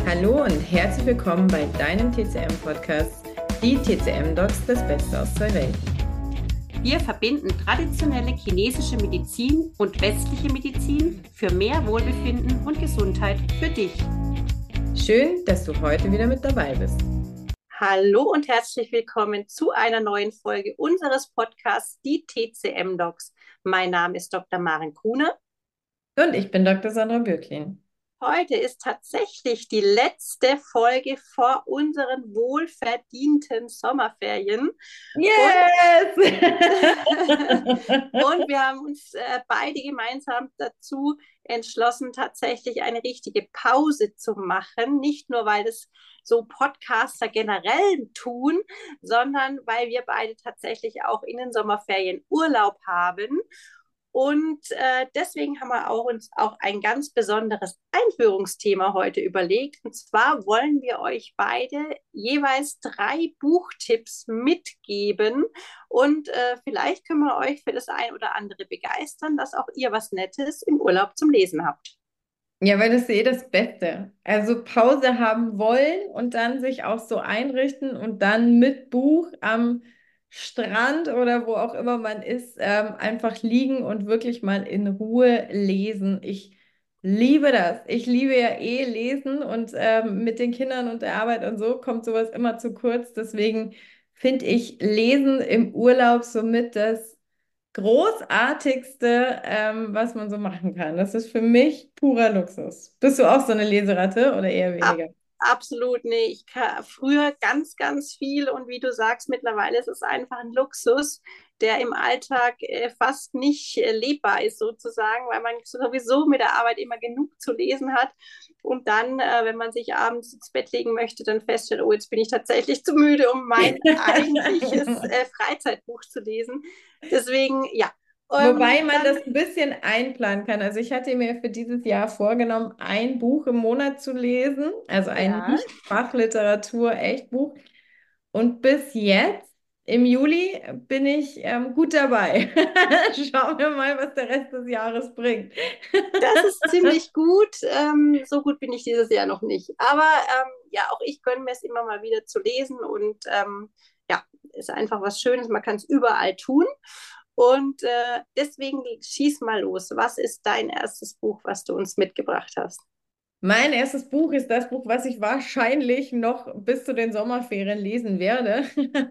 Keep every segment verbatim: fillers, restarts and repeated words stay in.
Hallo und herzlich willkommen bei deinem T C M-Podcast, die T C M-Docs, das Beste aus zwei Welten. Wir verbinden traditionelle chinesische Medizin und westliche Medizin für mehr Wohlbefinden und Gesundheit für dich. Schön, dass du heute wieder mit dabei bist. Hallo und herzlich willkommen zu einer neuen Folge unseres Podcasts, die T C M-Docs. Mein Name ist Doktor Maren Kuhne. Und ich bin Doktor Sandra Bürklin. Heute ist tatsächlich die letzte Folge vor unseren wohlverdienten Sommerferien. Yes! Und, und wir haben uns äh, beide gemeinsam dazu entschlossen, tatsächlich eine richtige Pause zu machen. Nicht nur, weil es so Podcaster generell tun, sondern weil wir beide tatsächlich auch in den Sommerferien Urlaub haben. Und äh, deswegen haben wir auch uns auch ein ganz besonderes Einführungsthema heute überlegt. Und zwar wollen wir euch beide jeweils drei Buchtipps mitgeben. Und äh, vielleicht können wir euch für das ein oder andere begeistern, dass auch ihr was Nettes im Urlaub zum Lesen habt. Ja, weil das ist eh das Beste. Also Pause haben wollen und dann sich auch so einrichten und dann mit Buch am Strand oder wo auch immer man ist, ähm, einfach liegen und wirklich mal in Ruhe lesen. Ich liebe das. Ich liebe ja eh lesen und ähm, mit den Kindern und der Arbeit und so kommt sowas immer zu kurz. Deswegen finde ich Lesen im Urlaub somit das Großartigste, ähm, was man so machen kann. Das ist für mich purer Luxus. Bist du auch so eine Leseratte oder eher Ab, weniger? absolut nicht. Ich kann, früher ganz, ganz viel und wie du sagst, mittlerweile ist es einfach ein Luxus, der im Alltag äh, fast nicht äh, lebbar ist sozusagen, weil man sowieso mit der Arbeit immer genug zu lesen hat und dann, äh, wenn man sich abends ins Bett legen möchte, dann feststellt, oh, jetzt bin ich tatsächlich zu müde, um mein eigentliches äh, Freizeitbuch zu lesen. Deswegen, ja. Ähm, Wobei man dann, das ein bisschen einplanen kann. Also ich hatte mir für dieses Jahr vorgenommen, ein Buch im Monat zu lesen, also ein ja. Nicht-Fachliteratur-Echtbuch. Und bis jetzt, im Juli, bin ich ähm, gut dabei. Schauen wir mal, was der Rest des Jahres bringt. Das ist ziemlich gut. Ähm, so gut bin ich dieses Jahr noch nicht. Aber ähm, ja, auch ich gönne mir es immer mal wieder zu lesen und ähm, ja, ist einfach was Schönes. Man kann es überall tun. Und äh, deswegen schieß mal los. Was ist dein erstes Buch, was du uns mitgebracht hast? Mein erstes Buch ist das Buch, was ich wahrscheinlich noch bis zu den Sommerferien lesen werde,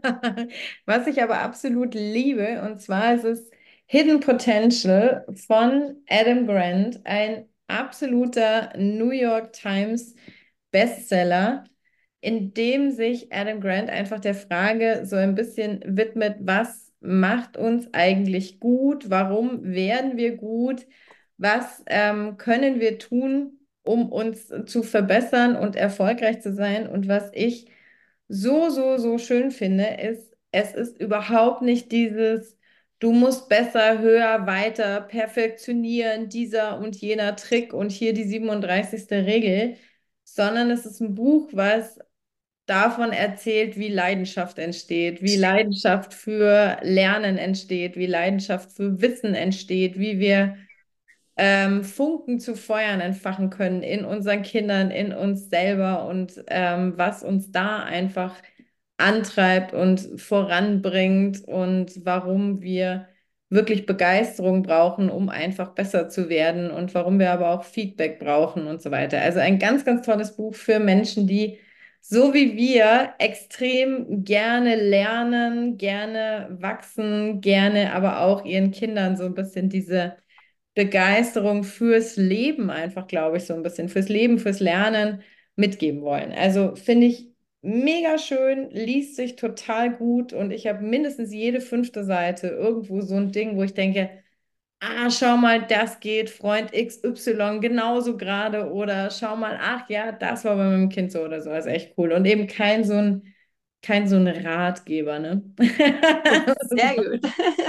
was ich aber absolut liebe. Und zwar ist es Hidden Potential von Adam Grant, ein absoluter New York Times Bestseller, in dem sich Adam Grant einfach der Frage so ein bisschen widmet, was macht uns eigentlich gut, warum werden wir gut, was ähm, können wir tun, um uns zu verbessern und erfolgreich zu sein. Und was ich so, so, so schön finde, ist, es ist überhaupt nicht dieses, du musst besser, höher, weiter, perfektionieren, dieser und jener Trick und hier die siebenunddreißigste Regel, sondern es ist ein Buch, was davon erzählt, wie Leidenschaft entsteht, wie Leidenschaft für Lernen entsteht, wie Leidenschaft für Wissen entsteht, wie wir ähm, Funken zu Feuern entfachen können in unseren Kindern, in uns selber und ähm, was uns da einfach antreibt und voranbringt und warum wir wirklich Begeisterung brauchen, um einfach besser zu werden und warum wir aber auch Feedback brauchen und so weiter. Also ein ganz, ganz tolles Buch für Menschen, die so wie wir extrem gerne lernen, gerne wachsen, gerne aber auch ihren Kindern so ein bisschen diese Begeisterung fürs Leben einfach, glaube ich, so ein bisschen fürs Leben, fürs Lernen mitgeben wollen. Also finde ich mega schön, liest sich total gut und ich habe mindestens jede fünfte Seite irgendwo so ein Ding, wo ich denke, ah, schau mal, das geht Freund X Y genauso gerade oder schau mal, ach ja, das war bei meinem Kind so oder so. Also echt cool und eben kein so ein kein so ein Ratgeber, ne? Sehr gut.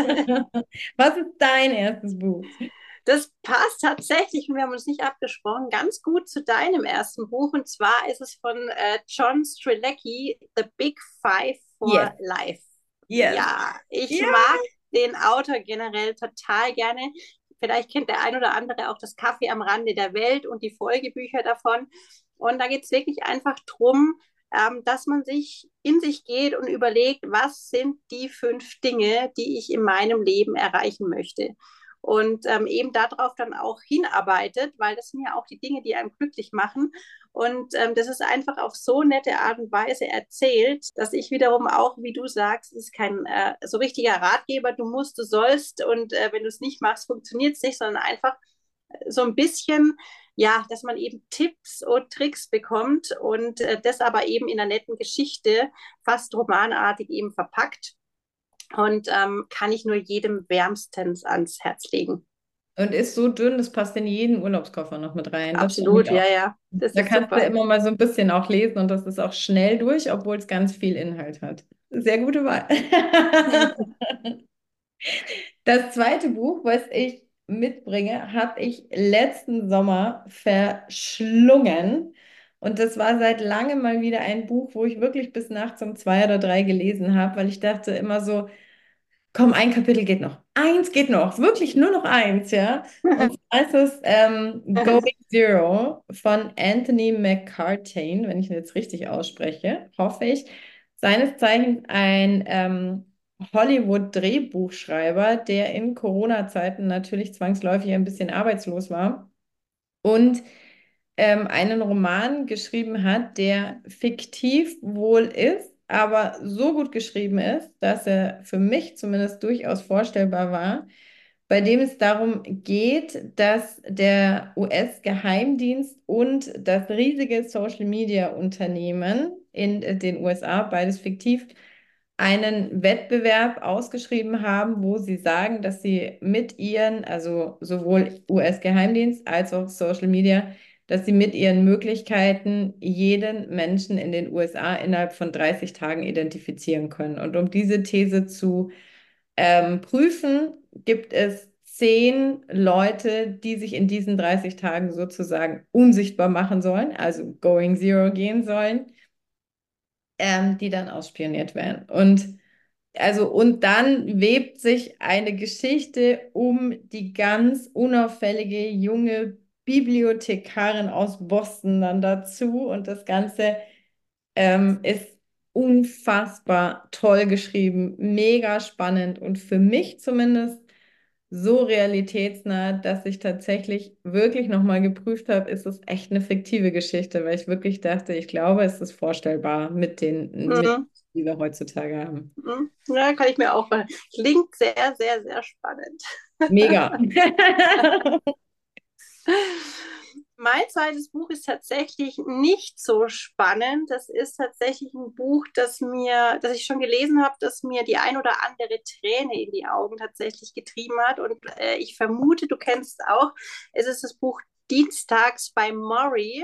Was ist dein erstes Buch? Das passt tatsächlich, und wir haben uns nicht abgesprochen, ganz gut zu deinem ersten Buch. Und zwar ist es von äh, John Strzelecki, The Big Five for Yes. Life. Yes. Ja, ich Ja. mag den Autor generell total gerne. Vielleicht kennt der ein oder andere auch das Kaffee am Rande der Welt und die Folgebücher davon. Und da geht es wirklich einfach drum, ähm, dass man sich in sich geht und überlegt, was sind die fünf Dinge, die ich in meinem Leben erreichen möchte. Und ähm, eben darauf dann auch hinarbeitet, weil das sind ja auch die Dinge, die einem glücklich machen. Und ähm, das ist einfach auf so nette Art und Weise erzählt, dass ich wiederum auch, wie du sagst, es ist kein äh, so richtiger Ratgeber, du musst, du sollst und äh, wenn du es nicht machst, funktioniert es nicht, sondern einfach so ein bisschen, ja, dass man eben Tipps und Tricks bekommt und äh, das aber eben in einer netten Geschichte, fast romanartig eben verpackt. Und ähm, kann ich nur jedem wärmstens ans Herz legen. Und ist so dünn, das passt in jeden Urlaubskoffer noch mit rein. Das finde Absolut, ich auch. ja, ja. Das Da ist kannst du super. immer mal so ein bisschen auch lesen und das ist auch schnell durch, obwohl es ganz viel Inhalt hat. Sehr gute Wahl. Das zweite Buch, was ich mitbringe, habe ich letzten Sommer verschlungen. Und das war seit langem mal wieder ein Buch, wo ich wirklich bis nachts um zwei oder drei gelesen habe, weil ich dachte immer so, komm, ein Kapitel geht noch. Eins geht noch. Wirklich nur noch eins, ja. Und zwar ist es ähm, Going Zero von Anthony McCartain, wenn ich ihn jetzt richtig ausspreche, hoffe ich. Seines Zeichens ein ähm, Hollywood-Drehbuchschreiber, der in Corona-Zeiten natürlich zwangsläufig ein bisschen arbeitslos war und ähm, einen Roman geschrieben hat, der fiktiv wohl ist, aber so gut geschrieben ist, dass er für mich zumindest durchaus vorstellbar war, bei dem es darum geht, dass der U S-Geheimdienst und das riesige Social-Media-Unternehmen in äh, den U S A, beides fiktiv, einen Wettbewerb ausgeschrieben haben, wo sie sagen, dass sie mit ihren, also sowohl U S-Geheimdienst als auch Social Media, dass sie mit ihren Möglichkeiten jeden Menschen in den U S A innerhalb von dreißig Tagen identifizieren können. Und um diese These zu ähm, prüfen, gibt es zehn Leute, die sich in diesen dreißig Tagen sozusagen unsichtbar machen sollen, also Going Zero gehen sollen, ähm, die dann ausspioniert werden. Und also, und dann webt sich eine Geschichte um die ganz unauffällige junge Bibliothekarin aus Boston dann dazu. Und das Ganze ähm, ist unfassbar toll geschrieben, mega spannend und für mich zumindest so realitätsnah, dass ich tatsächlich wirklich nochmal geprüft habe, ist es echt eine fiktive Geschichte, weil ich wirklich dachte, ich glaube, es ist vorstellbar mit den, mit, Mhm. die wir heutzutage haben. Mhm. Ja, kann ich mir auch vorstellen. Klingt sehr, sehr, sehr spannend. Mega. Mein zweites Buch ist tatsächlich nicht so spannend. Das ist tatsächlich ein Buch, das mir, das ich schon gelesen habe, das mir die ein oder andere Träne in die Augen tatsächlich getrieben hat. Und äh, ich vermute, du kennst es auch. Es ist das Buch Dienstags bei Maury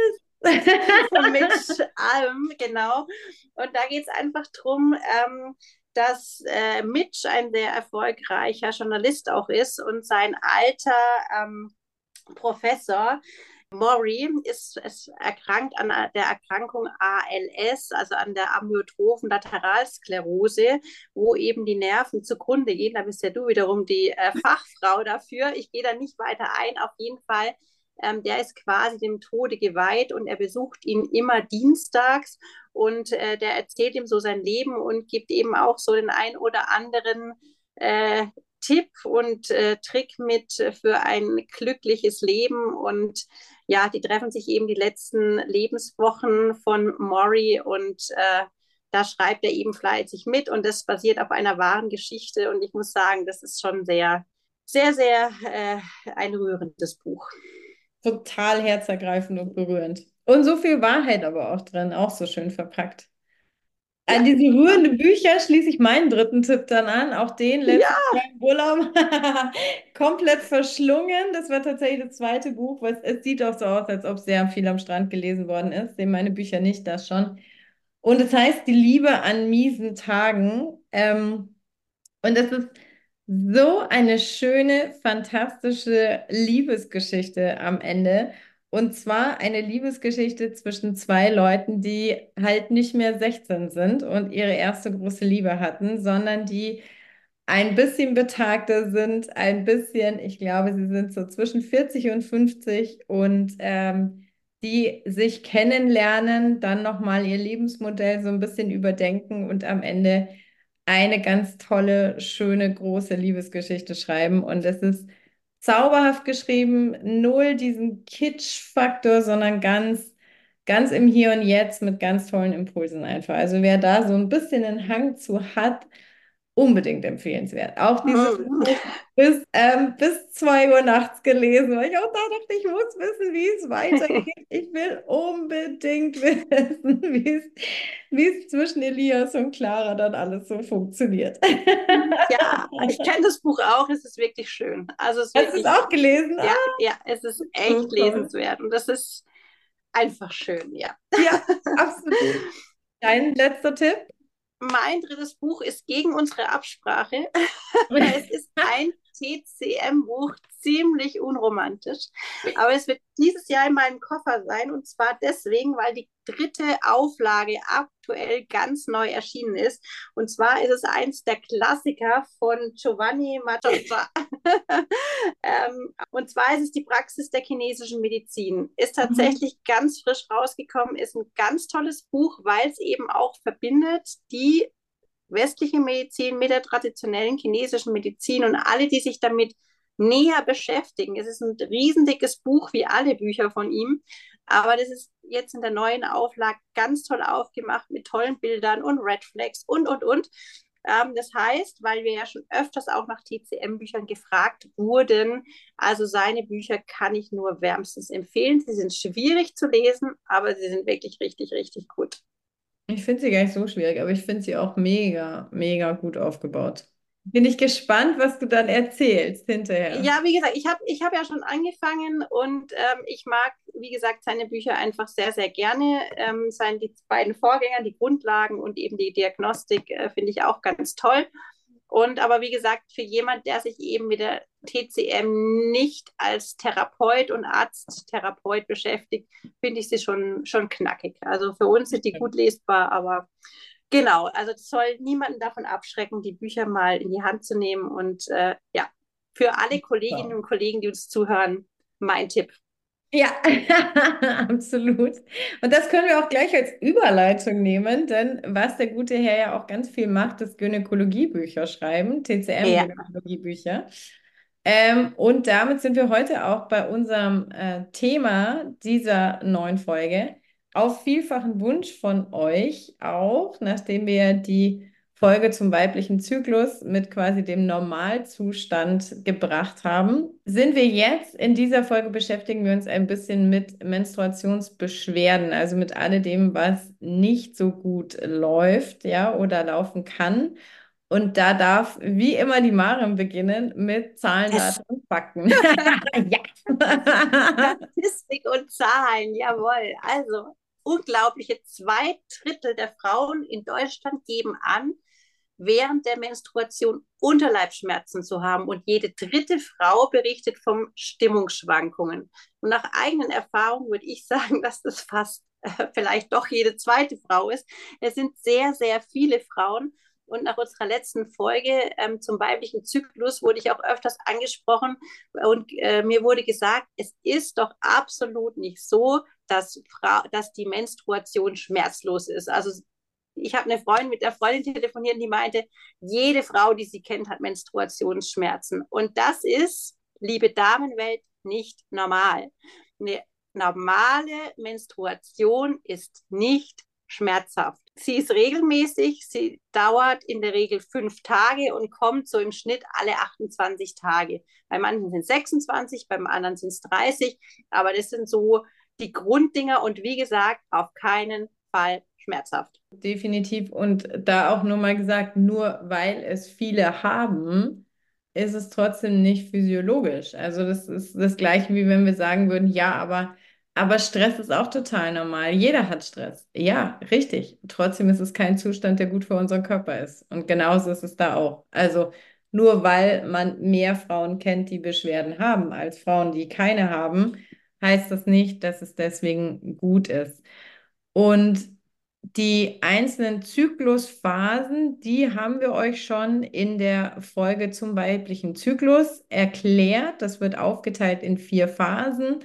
mit allem, genau. Und da geht es einfach darum, ähm, dass äh, Mitch ein sehr erfolgreicher Journalist auch ist und sein alter ähm, Professor Maury ist, ist erkrankt an der Erkrankung A L S, also an der amyotrophen Lateralsklerose, wo eben die Nerven zugrunde gehen. Da bist ja du wiederum die äh, Fachfrau dafür. Ich gehe da nicht weiter ein. Auf jeden Fall, ähm, der ist quasi dem Tode geweiht und er besucht ihn immer dienstags und äh, der erzählt ihm so sein Leben und gibt eben auch so den ein oder anderen äh, Tipp und äh, Trick mit für ein glückliches Leben. Und ja, die treffen sich eben die letzten Lebenswochen von Maury und äh, da schreibt er eben fleißig mit und das basiert auf einer wahren Geschichte. Und ich muss sagen, das ist schon sehr, sehr, sehr äh, ein rührendes Buch. Total herzergreifend und berührend. Und so viel Wahrheit aber auch drin, auch so schön verpackt. An Ja, diese rührende Bücher schließe ich meinen dritten Tipp dann an. Auch den letztes ja, Jahr im Urlaub komplett verschlungen. Das war tatsächlich das zweite Buch. Was, es sieht auch so aus, als ob sehr viel am Strand gelesen worden ist. Sehen meine Bücher nicht, das schon. Und es heißt Die Liebe an miesen Tagen. Ähm, und es ist so eine schöne, fantastische Liebesgeschichte am Ende. Und zwar eine Liebesgeschichte zwischen zwei Leuten, die halt nicht mehr sechzehn sind und ihre erste große Liebe hatten, sondern die ein bisschen betagter sind, ein bisschen, ich glaube, sie sind so zwischen vierzig und fünfzig und ähm, die sich kennenlernen, dann nochmal ihr Lebensmodell so ein bisschen überdenken und am Ende eine ganz tolle, schöne, große Liebesgeschichte schreiben. Und es ist zauberhaft geschrieben, null diesen Kitsch-Faktor, sondern ganz, ganz im Hier und Jetzt mit ganz tollen Impulsen einfach. Also wer da so ein bisschen einen Hang zu hat, unbedingt empfehlenswert. Auch dieses Hm. Buch bis, ähm, bis zwei Uhr nachts gelesen, weil ich auch da dachte, ich muss wissen, wie es weitergeht. Ich will unbedingt wissen, wie es, wie es zwischen Elias und Clara dann alles so funktioniert. Ja, ich kenne das Buch auch, es ist wirklich schön. Also es ist Hast du es wirklich, auch gelesen? ja, Ah, ja, es ist so echt toll. lesenswert und das ist einfach schön, ja. Ja, absolut. Dein letzter Tipp? Mein drittes Buch ist gegen unsere Absprache. Es ist ein T C M-Buch, ziemlich unromantisch. Aber es wird dieses Jahr in meinem Koffer sein. Und zwar deswegen, weil die dritte Auflage aktuell ganz neu erschienen ist. Und zwar ist es eins der Klassiker von Giovanni Matozza. ähm, und zwar ist es die Praxis der chinesischen Medizin. Ist Mhm. tatsächlich ganz frisch rausgekommen, ist ein ganz tolles Buch, weil es eben auch verbindet die westliche Medizin mit der traditionellen chinesischen Medizin und alle, die sich damit näher beschäftigen. Es ist ein riesendickes Buch, wie alle Bücher von ihm, aber das ist jetzt in der neuen Auflage ganz toll aufgemacht mit tollen Bildern und Red Flags und, und, und. Ähm, das heißt, weil wir ja schon öfters auch nach T C M-Büchern gefragt wurden, also seine Bücher kann ich nur wärmstens empfehlen. Sie sind schwierig zu lesen, aber sie sind wirklich richtig, richtig gut. Ich finde sie gar nicht so schwierig, aber ich finde sie auch mega, mega gut aufgebaut. Bin ich gespannt, was du dann erzählst hinterher. Ja, wie gesagt, ich habe ich hab ja schon angefangen und ähm, ich mag, wie gesagt, seine Bücher einfach sehr, sehr gerne. Ähm, seine die beiden Vorgänger, die Grundlagen und eben die Diagnostik äh, finde ich auch ganz toll. Und aber wie gesagt, für jemand, der sich eben mit der T C M nicht als Therapeut und Arzttherapeut beschäftigt, finde ich sie schon, schon knackig. Also für uns sind die gut lesbar, aber genau, also das soll niemanden davon abschrecken, die Bücher mal in die Hand zu nehmen. Und äh, ja, für alle Kolleginnen So. und Kollegen, die uns zuhören, mein Tipp. Ja, absolut. Und das können wir auch gleich als Überleitung nehmen, denn was der gute Herr ja auch ganz viel macht, ist Gynäkologiebücher schreiben, Ja. T C M-Gynäkologiebücher. Ähm, und damit sind wir heute auch bei unserem äh, Thema dieser neuen Folge. Auf vielfachen Wunsch von euch auch, nachdem wir die Folge zum weiblichen Zyklus mit quasi dem Normalzustand gebracht haben, sind wir jetzt in dieser Folge beschäftigen wir uns ein bisschen mit Menstruationsbeschwerden, also mit alledem, was nicht so gut läuft, ja, oder laufen kann. Und da darf wie immer die Mariam beginnen mit Zahlen, Yes. Daten und Fakten. Ja. Statistik und Zahlen, jawohl. Also unglaubliche zwei Drittel der Frauen in Deutschland geben an, während der Menstruation Unterleibsschmerzen zu haben. Und jede dritte Frau berichtet von Stimmungsschwankungen. Und nach eigenen Erfahrungen würde ich sagen, dass das fast äh, vielleicht doch jede zweite Frau ist. Es sind sehr, sehr viele Frauen. Und nach unserer letzten Folge ähm, zum weiblichen Zyklus wurde ich auch öfters angesprochen und äh, mir wurde gesagt, es ist doch absolut nicht so, dass, Frau, dass die Menstruation schmerzlos ist. Also ich habe eine Freundin mit der Freundin telefoniert, die meinte, jede Frau, die sie kennt, hat Menstruationsschmerzen. Und das ist, liebe Damenwelt, nicht normal. Eine normale Menstruation ist nicht schmerzhaft. Sie ist regelmäßig, sie dauert in der Regel fünf Tage und kommt so im Schnitt alle achtundzwanzig Tage. Bei manchen sind es sechsundzwanzig, beim anderen sind es dreißig, aber das sind so die Grunddinger und wie gesagt, auf keinen Fall schmerzhaft. Definitiv. Und da auch nur mal gesagt, nur weil es viele haben, ist es trotzdem nicht physiologisch. Also das ist das Gleiche, wie wenn wir sagen würden, ja, aber, aber Stress ist auch total normal. Jeder hat Stress. Ja, richtig. Trotzdem ist es kein Zustand, der gut für unseren Körper ist. Und genauso ist es da auch. Also nur weil man mehr Frauen kennt, die Beschwerden haben, als Frauen, die keine haben, heißt das nicht, dass es deswegen gut ist. Und die einzelnen Zyklusphasen, die haben wir euch schon in der Folge zum weiblichen Zyklus erklärt. Das wird aufgeteilt in vier Phasen.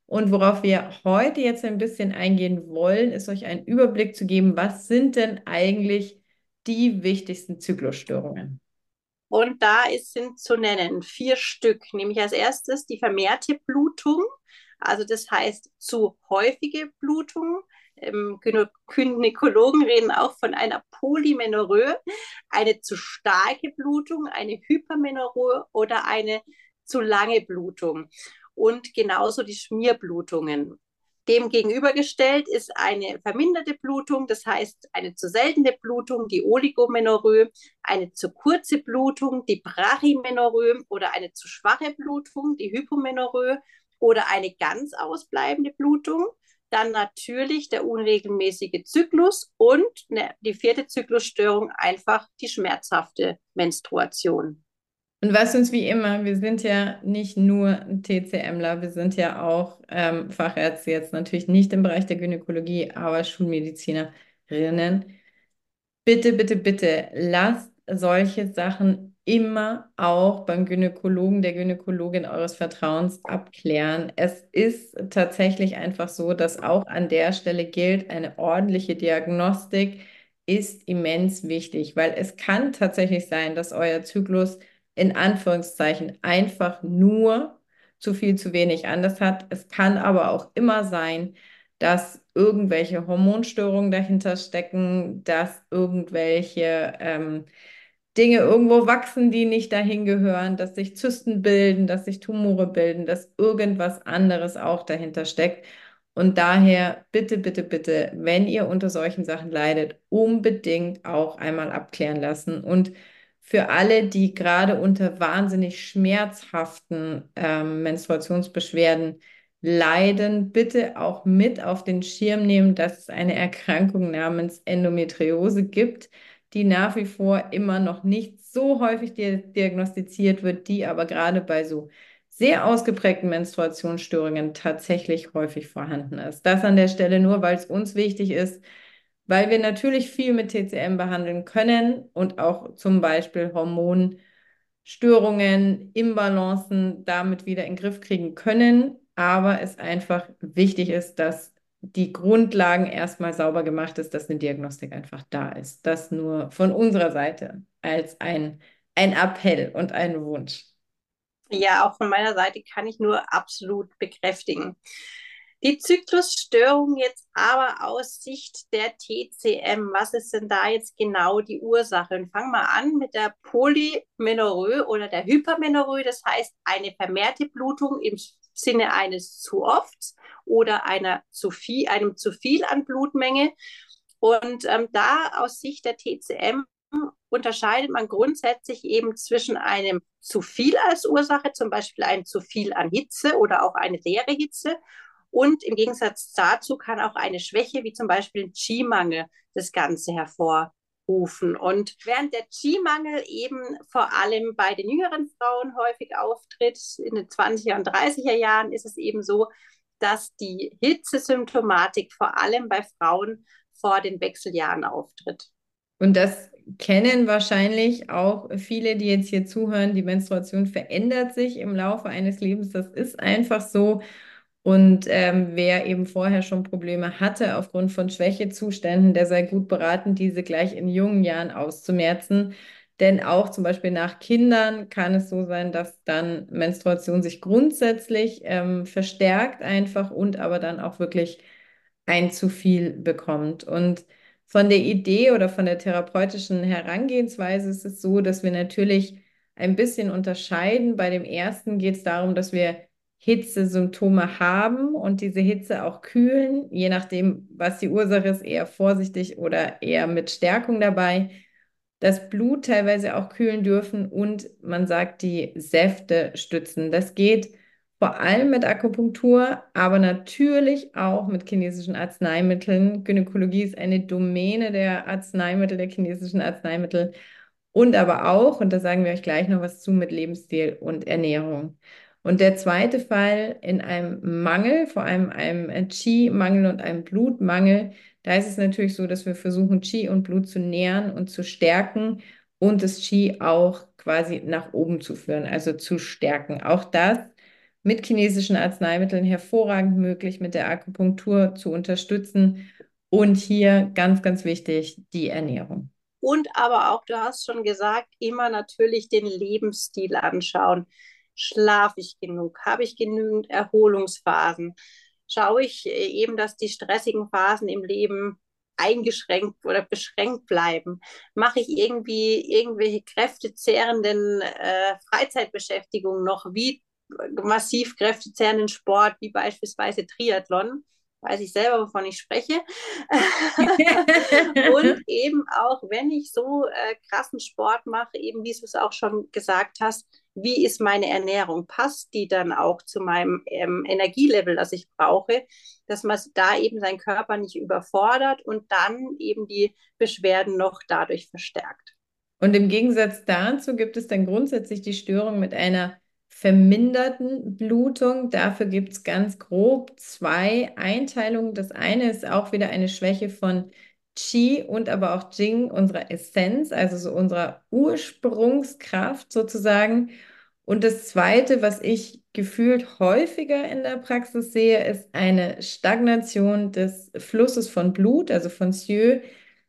Und worauf wir heute jetzt ein bisschen eingehen wollen, ist euch einen Überblick zu geben, was sind denn eigentlich die wichtigsten Zyklusstörungen? Und da ist, sind zu nennen vier Stück, nämlich als erstes die vermehrte Blutung, also das heißt zu häufige Blutung. Ähm, Gynä Gynäkologen reden auch von einer Polymenorrhoe, eine zu starke Blutung, eine Hypermenorrhoe oder eine zu lange Blutung. Und genauso die Schmierblutungen. Dem gegenübergestellt ist eine verminderte Blutung, das heißt eine zu seltene Blutung, die Oligomenorrhoe, eine zu kurze Blutung, die Brachymenorrhoe oder eine zu schwache Blutung, die Hypomenorrhoe oder eine ganz ausbleibende Blutung. Dann natürlich der unregelmäßige Zyklus und ne, die vierte Zyklusstörung einfach die schmerzhafte Menstruation. Und was uns wie immer, wir sind ja nicht nur TCMler, wir sind ja auch ähm, Fachärzte, jetzt natürlich nicht im Bereich der Gynäkologie, aber Schulmedizinerinnen. Bitte, bitte, bitte, lasst solche Sachen immer auch beim Gynäkologen, der Gynäkologin eures Vertrauens abklären. Es ist tatsächlich einfach so, dass auch an der Stelle gilt, eine ordentliche Diagnostik ist immens wichtig, weil es kann tatsächlich sein, dass euer Zyklus in Anführungszeichen einfach nur zu viel, zu wenig anders hat. Es kann aber auch immer sein, dass irgendwelche Hormonstörungen dahinter stecken, dass irgendwelche ähm, Dinge irgendwo wachsen, die nicht dahin gehören, dass sich Zysten bilden, dass sich Tumore bilden, dass irgendwas anderes auch dahinter steckt. Und daher bitte, bitte, bitte, wenn ihr unter solchen Sachen leidet, unbedingt auch einmal abklären lassen. Und für alle, die gerade unter wahnsinnig schmerzhaften ähm, Menstruationsbeschwerden leiden, bitte auch mit auf den Schirm nehmen, dass es eine Erkrankung namens Endometriose gibt, die nach wie vor immer noch nicht so häufig di diagnostiziert wird, die aber gerade bei so sehr ausgeprägten Menstruationsstörungen tatsächlich häufig vorhanden ist. Das an der Stelle nur, weil es uns wichtig ist, weil wir natürlich viel mit T C M behandeln können und auch zum Beispiel Hormonstörungen, Imbalancen damit wieder in den Griff kriegen können, aber es einfach wichtig ist, dass die Grundlagen erstmal sauber gemacht ist, dass eine Diagnostik einfach da ist. Das nur von unserer Seite als ein, ein Appell und ein Wunsch. Ja, auch von meiner Seite kann ich nur absolut bekräftigen. Die Zyklusstörung jetzt aber aus Sicht der T C M, was ist denn da jetzt genau die Ursache? Und fangen wir an mit der Polymenorrhoe oder der Hypermenorrhoe, das heißt eine vermehrte Blutung im Sinne eines zu oft oder einer zu viel, einem zu viel an Blutmenge. Und ähm, da aus Sicht der T C M unterscheidet man grundsätzlich eben zwischen einem zu viel als Ursache, zum Beispiel ein zu viel an Hitze oder auch eine leere Hitze. Und im Gegensatz dazu kann auch eine Schwäche, wie zum Beispiel ein Qi-Mangel, das Ganze hervorrufen. Und während der Qi-Mangel eben vor allem bei den jüngeren Frauen häufig auftritt, in den zwanziger und dreißiger Jahren, ist es eben so, dass die Hitzesymptomatik vor allem bei Frauen vor den Wechseljahren auftritt. Und das kennen wahrscheinlich auch viele, die jetzt hier zuhören. Die Menstruation verändert sich im Laufe eines Lebens. Das ist einfach so. Und ähm, wer eben vorher schon Probleme hatte aufgrund von Schwächezuständen, der sei gut beraten, diese gleich in jungen Jahren auszumerzen. Denn auch zum Beispiel nach Kindern kann es so sein, dass dann Menstruation sich grundsätzlich ähm, verstärkt einfach und aber dann auch wirklich ein zu viel bekommt. Und von der Idee oder von der therapeutischen Herangehensweise ist es so, dass wir natürlich ein bisschen unterscheiden. Bei dem ersten geht es darum, dass wir Hitzesymptome haben und diese Hitze auch kühlen, je nachdem, was die Ursache ist, eher vorsichtig oder eher mit Stärkung dabei. Das Blut teilweise auch kühlen dürfen und man sagt, die Säfte stützen. Das geht vor allem mit Akupunktur, aber natürlich auch mit chinesischen Arzneimitteln. Gynäkologie ist eine Domäne der Arzneimittel, der chinesischen Arzneimittel und aber auch, und da sagen wir euch gleich noch was zu, mit Lebensstil und Ernährung. Und der zweite Fall in einem Mangel, vor allem einem Qi-Mangel und einem Blutmangel, da ist es natürlich so, dass wir versuchen, Qi und Blut zu nähren und zu stärken und das Qi auch quasi nach oben zu führen, also zu stärken. Auch das mit chinesischen Arzneimitteln hervorragend möglich, mit der Akupunktur zu unterstützen. Und hier ganz, ganz wichtig, die Ernährung. Und aber auch, du hast schon gesagt, immer natürlich den Lebensstil anschauen. Schlafe ich genug? Habe ich genügend Erholungsphasen? Schaue ich äh, eben, dass die stressigen Phasen im Leben eingeschränkt oder beschränkt bleiben? Mache ich irgendwie irgendwelche kräftezehrenden äh, Freizeitbeschäftigungen noch, wie massiv kräftezehrenden Sport, wie beispielsweise Triathlon? Weiß ich selber, wovon ich spreche. Und eben auch, wenn ich so äh, krassen Sport mache, eben wie du es auch schon gesagt hast, wie ist meine Ernährung? Passt die dann auch zu meinem ähm, Energielevel, das ich brauche, dass man da eben seinen Körper nicht überfordert und dann eben die Beschwerden noch dadurch verstärkt. Und im Gegensatz dazu gibt es dann grundsätzlich die Störung mit einer verminderten Blutung. Dafür gibt es ganz grob zwei Einteilungen. Das eine ist auch wieder eine Schwäche von Qi und aber auch Jing, unserer Essenz, also so unserer Ursprungskraft sozusagen. Und das zweite, was ich gefühlt häufiger in der Praxis sehe, ist eine Stagnation des Flusses von Blut, also von Qi,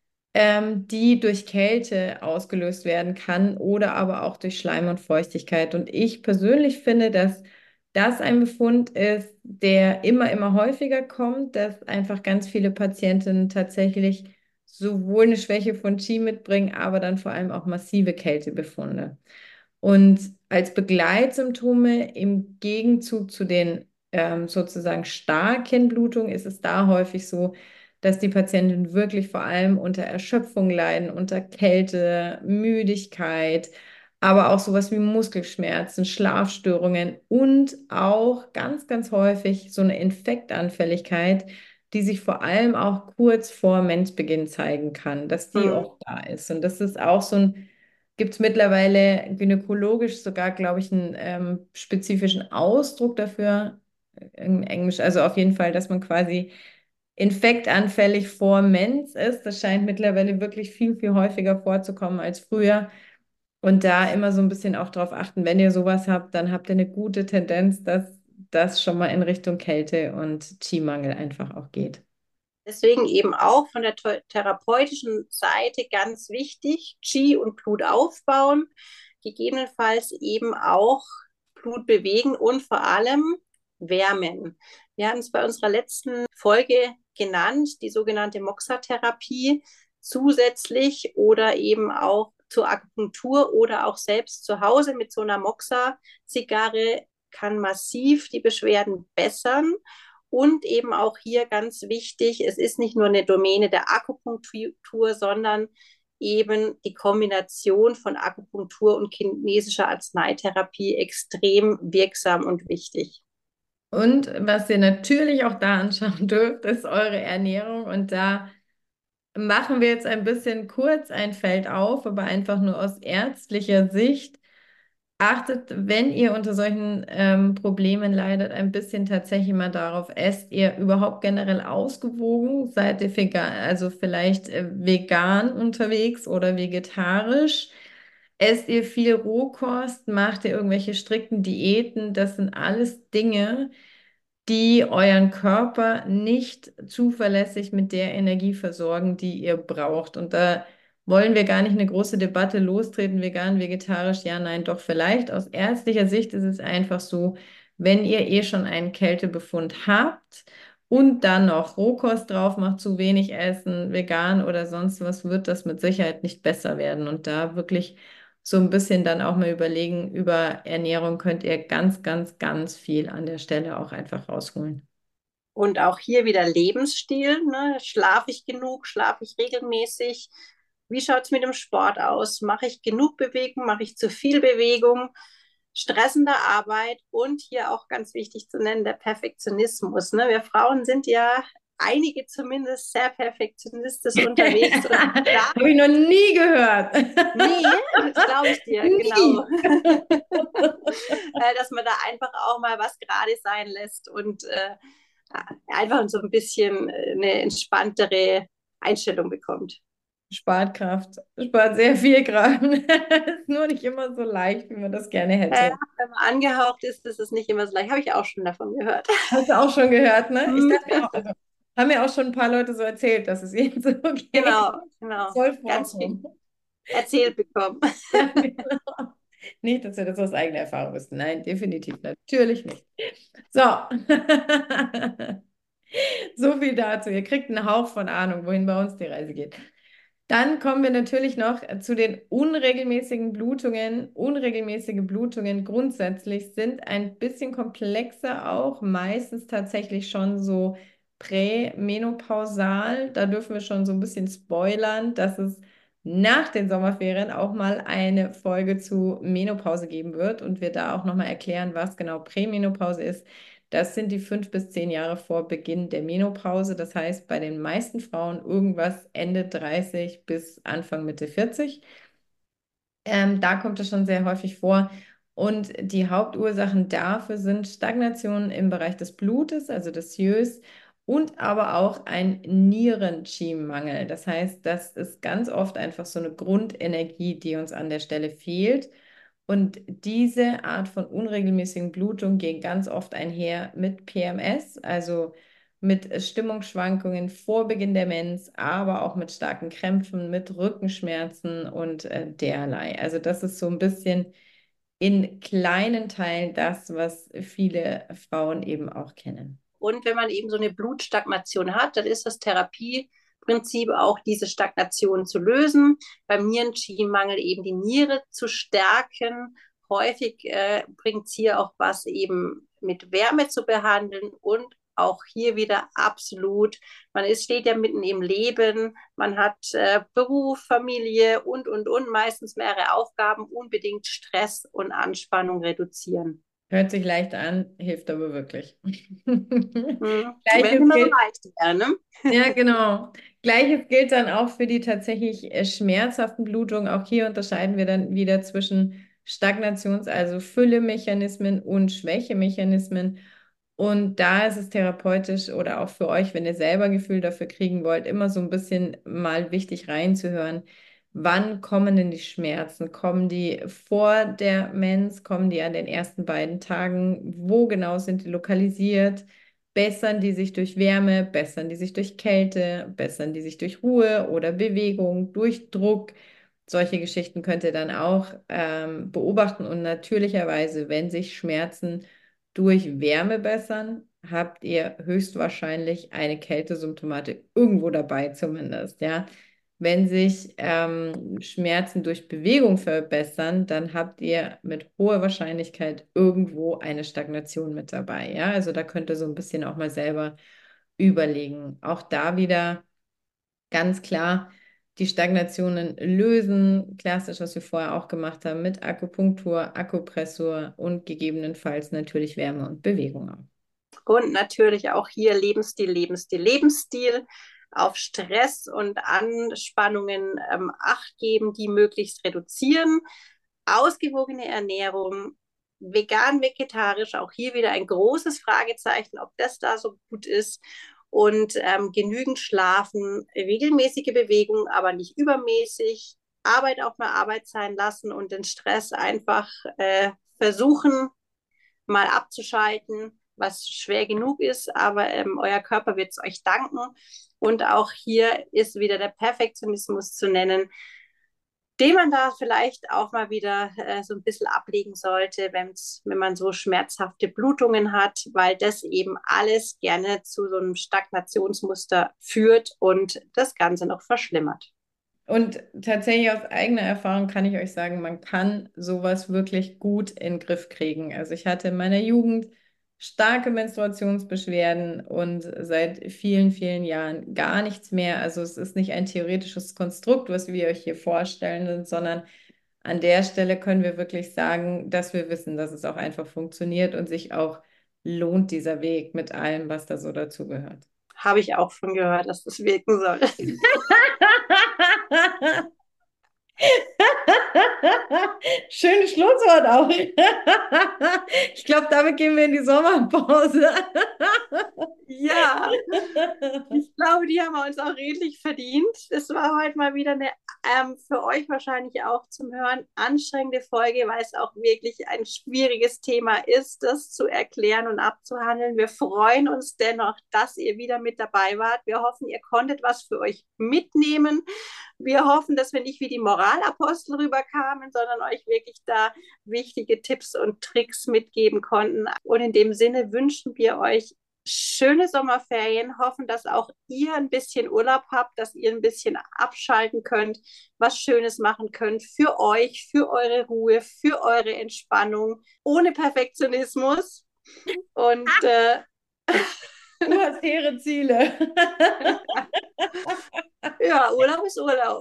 ähm, die durch Kälte ausgelöst werden kann oder aber auch durch Schleim und Feuchtigkeit. Und ich persönlich finde, dass das ein Befund ist, der immer, immer häufiger kommt, dass einfach ganz viele Patientinnen tatsächlich sowohl eine Schwäche von Qi mitbringen, aber dann vor allem auch massive Kältebefunde. Und als Begleitsymptome im Gegenzug zu den ähm, sozusagen starken Blutungen ist es da häufig so, dass die Patienten wirklich vor allem unter Erschöpfung leiden, unter Kälte, Müdigkeit, aber auch sowas wie Muskelschmerzen, Schlafstörungen und auch ganz, ganz häufig so eine Infektanfälligkeit, die sich vor allem auch kurz vor Mensbeginn zeigen kann, dass die Mhm. oft da ist. Und das ist auch so ein, gibt es mittlerweile gynäkologisch sogar, glaube ich, einen ähm, spezifischen Ausdruck dafür, in Englisch, also auf jeden Fall, dass man quasi infektanfällig vor Mens ist. Das scheint mittlerweile wirklich viel, viel häufiger vorzukommen als früher. Und da immer so ein bisschen auch drauf achten, wenn ihr sowas habt, dann habt ihr eine gute Tendenz, dass das schon mal in Richtung Kälte und Qi-Mangel einfach auch geht. Deswegen eben auch von der therapeutischen Seite ganz wichtig, Qi und Blut aufbauen, gegebenenfalls eben auch Blut bewegen und vor allem wärmen. Wir hatten es bei unserer letzten Folge genannt, die sogenannte Moxa-Therapie zusätzlich oder eben auch zur Akupunktur oder auch selbst zu Hause mit so einer Moxa-Zigarre kann massiv die Beschwerden bessern. Und eben auch hier ganz wichtig, es ist nicht nur eine Domäne der Akupunktur, sondern eben die Kombination von Akupunktur und chinesischer Arzneitherapie extrem wirksam und wichtig. Und was ihr natürlich auch da anschauen dürft, ist eure Ernährung. Und da machen wir jetzt ein bisschen kurz ein Feld auf, aber einfach nur aus ärztlicher Sicht. Achtet, wenn ihr unter solchen ähm, Problemen leidet, ein bisschen tatsächlich mal darauf, esst ihr überhaupt generell ausgewogen? Seid ihr vegan, also vielleicht äh, vegan unterwegs oder vegetarisch? Esst ihr viel Rohkost? Macht ihr irgendwelche strikten Diäten? Das sind alles Dinge, die euren Körper nicht zuverlässig mit der Energie versorgen, die ihr braucht. Und da wollen wir gar nicht eine große Debatte lostreten, vegan, vegetarisch, ja, nein, doch vielleicht. Aus ärztlicher Sicht ist es einfach so, wenn ihr eh schon einen Kältebefund habt und dann noch Rohkost drauf macht, zu wenig essen, vegan oder sonst was, wird das mit Sicherheit nicht besser werden. Und da wirklich so ein bisschen dann auch mal überlegen, über Ernährung könnt ihr ganz, ganz, ganz viel an der Stelle auch einfach rausholen. Und auch hier wieder Lebensstil. Ne? Schlafe ich genug? Schlafe ich regelmäßig? Wie schaut es mit dem Sport aus? Mache ich genug Bewegung? Mache ich zu viel Bewegung? Stressende Arbeit und hier auch ganz wichtig zu nennen, der Perfektionismus. Ne? Wir Frauen sind ja einige zumindest sehr perfektionistisch unterwegs und da Habe ich noch nie gehört. nie, das glaube ich dir, genau. Nie. Äh, dass man da einfach auch mal was gerade sein lässt und äh, einfach so ein bisschen äh, eine entspanntere Einstellung bekommt. spart Kraft, spart sehr viel Kraft. Ist nur nicht immer so leicht, wie man das gerne Äh, hätte. wenn man angehaucht ist, ist es nicht immer so leicht. Habe ich auch schon davon gehört. Hast du auch schon gehört, ne? Ich Hm, dachte mir auch, also haben mir auch schon ein paar Leute so erzählt, dass es ihnen so geht. genau, genau. Soll Ganz viel vorkommen. erzählt bekommen. Ja, genau. Nicht, dass wir das aus eigener Erfahrung wissen. Nein, definitiv natürlich nicht. So. So viel dazu. Ihr kriegt einen Hauch von Ahnung, wohin bei uns die Reise geht. Dann kommen wir natürlich noch zu den unregelmäßigen Blutungen. Unregelmäßige Blutungen grundsätzlich sind ein bisschen komplexer auch, meistens tatsächlich schon so prämenopausal. Da dürfen wir schon so ein bisschen spoilern, dass es nach den Sommerferien auch mal eine Folge zu Menopause geben wird und wir da auch nochmal erklären, was genau Prämenopause ist. Das sind die fünf bis zehn Jahre vor Beginn der Menopause. Das heißt, bei den meisten Frauen irgendwas Ende dreißig bis Anfang Mitte vierzig. Ähm, da kommt es schon sehr häufig vor. Und die Hauptursachen dafür sind Stagnationen im Bereich des Blutes, also des Jus, und aber auch ein Nierenchymangel. Das heißt, das ist ganz oft einfach so eine Grundenergie, die uns an der Stelle fehlt. Und diese Art von unregelmäßigen Blutung geht ganz oft einher mit P M S, also mit Stimmungsschwankungen vor Beginn der Mens, aber auch mit starken Krämpfen, mit Rückenschmerzen und äh, derlei. Also das ist so ein bisschen in kleinen Teilen das, was viele Frauen eben auch kennen. Und wenn man eben so eine Blutstagnation hat, dann ist das Therapieprinzip auch, diese Stagnation zu lösen, beim Nierenschienmangel eben die Niere zu stärken. Häufig äh, bringt es hier auch was eben mit Wärme zu behandeln und auch hier wieder absolut, man ist, steht ja mitten im Leben, man hat äh, Beruf, Familie und, und, und, meistens mehrere Aufgaben, unbedingt Stress und Anspannung reduzieren. Hört sich leicht an, hilft aber wirklich. Hm. Wenn es Gleiches immer so gilt. leicht wäre, ne? Ja, genau. Gleiches gilt dann auch für die tatsächlich äh, schmerzhaften Blutungen. Auch hier unterscheiden wir dann wieder zwischen Stagnations-, also Füllemechanismen und Schwächemechanismen. Und da ist es therapeutisch oder auch für euch, wenn ihr selber ein Gefühl dafür kriegen wollt, immer so ein bisschen mal wichtig reinzuhören. Wann kommen denn die Schmerzen? Kommen die vor der Mens? Kommen die an den ersten beiden Tagen? Wo genau sind die lokalisiert? Bessern die sich durch Wärme, bessern die sich durch Kälte, bessern die sich durch Ruhe oder Bewegung, durch Druck. Solche Geschichten könnt ihr dann auch ähm, beobachten und natürlicherweise, wenn sich Schmerzen durch Wärme bessern, habt ihr höchstwahrscheinlich eine Kältesymptomatik irgendwo dabei zumindest, ja. Wenn sich ähm, Schmerzen durch Bewegung verbessern, dann habt ihr mit hoher Wahrscheinlichkeit irgendwo eine Stagnation mit dabei. Ja, also da könnt ihr so ein bisschen auch mal selber überlegen. Auch da wieder ganz klar die Stagnationen lösen. Klassisch, was wir vorher auch gemacht haben, mit Akupunktur, Akupressur und gegebenenfalls natürlich Wärme und Bewegung auch. Und natürlich auch hier Lebensstil, Lebensstil, Lebensstil, auf Stress und Anspannungen ähm, Acht geben, die möglichst reduzieren. Ausgewogene Ernährung, vegan, vegetarisch, auch hier wieder ein großes Fragezeichen, ob das da so gut ist. Und ähm, genügend schlafen, regelmäßige Bewegung, aber nicht übermäßig. Arbeit auch mal Arbeit sein lassen und den Stress einfach äh, versuchen, mal abzuschalten, was schwer genug ist, aber ähm, euer Körper wird es euch danken. Und auch hier ist wieder der Perfektionismus zu nennen, den man da vielleicht auch mal wieder äh, so ein bisschen ablegen sollte, wenn's, wenn man so schmerzhafte Blutungen hat, weil das eben alles gerne zu so einem Stagnationsmuster führt und das Ganze noch verschlimmert. Und tatsächlich aus eigener Erfahrung kann ich euch sagen, man kann sowas wirklich gut in den Griff kriegen. Also ich hatte in meiner Jugend starke Menstruationsbeschwerden und seit vielen, vielen Jahren gar nichts mehr. Also es ist nicht ein theoretisches Konstrukt, was wir euch hier vorstellen, sondern an der Stelle können wir wirklich sagen, dass wir wissen, dass es auch einfach funktioniert und sich auch lohnt, dieser Weg mit allem, was da so dazugehört. Habe ich auch von gehört, dass das wirken soll. Schönes Schlusswort auch. Ich glaube, damit gehen wir in die Sommerpause. Ja, ich glaube, die haben wir uns auch redlich verdient. Es war heute mal wieder eine ähm, für euch wahrscheinlich auch zum Hören anstrengende Folge, weil es auch wirklich ein schwieriges Thema ist, das zu erklären und abzuhandeln. Wir freuen uns dennoch, dass ihr wieder mit dabei wart. Wir hoffen, ihr konntet was für euch mitnehmen. Wir hoffen, dass wir nicht wie die Moralapostel rüberkamen, sondern euch wirklich da wichtige Tipps und Tricks mitgeben konnten. Und in dem Sinne wünschen wir euch schöne Sommerferien, hoffen, dass auch ihr ein bisschen Urlaub habt, dass ihr ein bisschen abschalten könnt, was Schönes machen könnt für euch, für eure Ruhe, für eure Entspannung, ohne Perfektionismus. Und äh, Du hast hehre Ziele. ja, Urlaub ist Urlaub.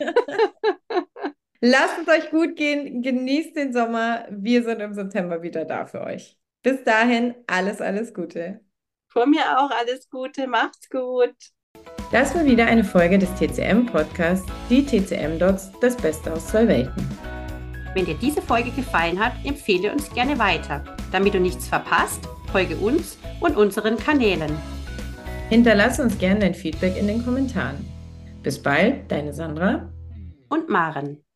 Lasst es euch gut gehen, genießt den Sommer. Wir sind im September wieder da für euch. Bis dahin, alles, alles Gute. Von mir auch alles Gute, macht's gut. Das war wieder eine Folge des T C M-Podcasts, die T C M-Dots, das Beste aus zwei Welten. Wenn dir diese Folge gefallen hat, empfehle uns gerne weiter. Damit du nichts verpasst, folge uns und unseren Kanälen. Hinterlass uns gerne dein Feedback in den Kommentaren. Bis bald, deine Sandra Und Maren.